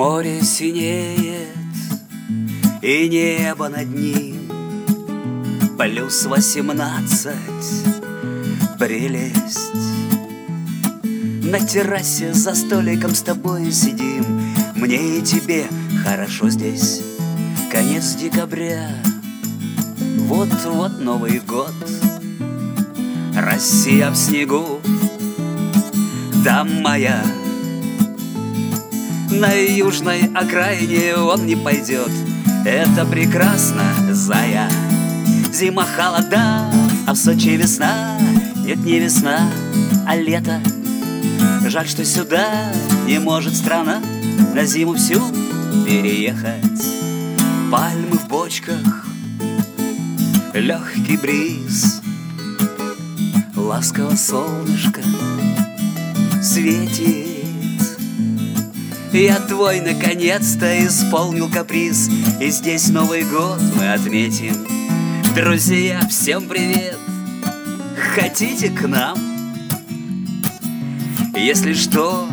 Море синеет, и небо над ним плюс 18, прелесть. На террасе за столиком с тобой сидим, мне и тебе хорошо здесь. Конец декабря, вот-вот Новый год. Россия в снегу, там моя. На южной окраине он не пойдет, это прекрасно, зая. Зима холода, а в Сочи весна. Нет, не весна, а лето. Жаль, что сюда не может страна на зиму всю переехать. Пальмы в бочках, легкий бриз, ласково солнышко светит. Я твой наконец-то исполнил каприз, и здесь Новый год мы отметим. Друзья, всем привет! Хотите к нам? Если что,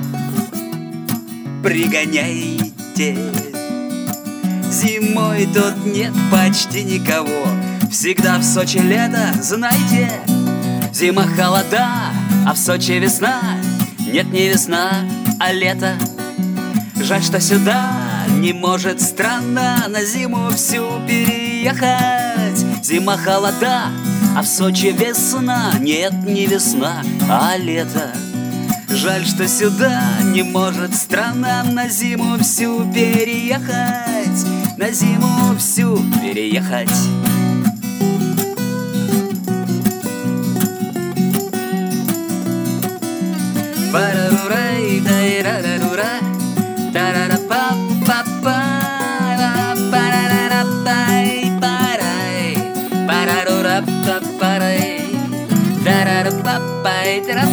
пригоняйте. Зимой тут нет почти никого, всегда в Сочи лето, знайте. Зима холода, а в Сочи весна. Нет, не весна, а лето. Жаль, что сюда не может страна на зиму всю переехать. Зима холода, а в Сочи весна. Нет, не весна, а лето. Жаль, что сюда не может страна на зиму всю переехать. На зиму всю переехать.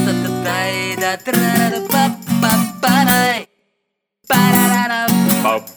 Ba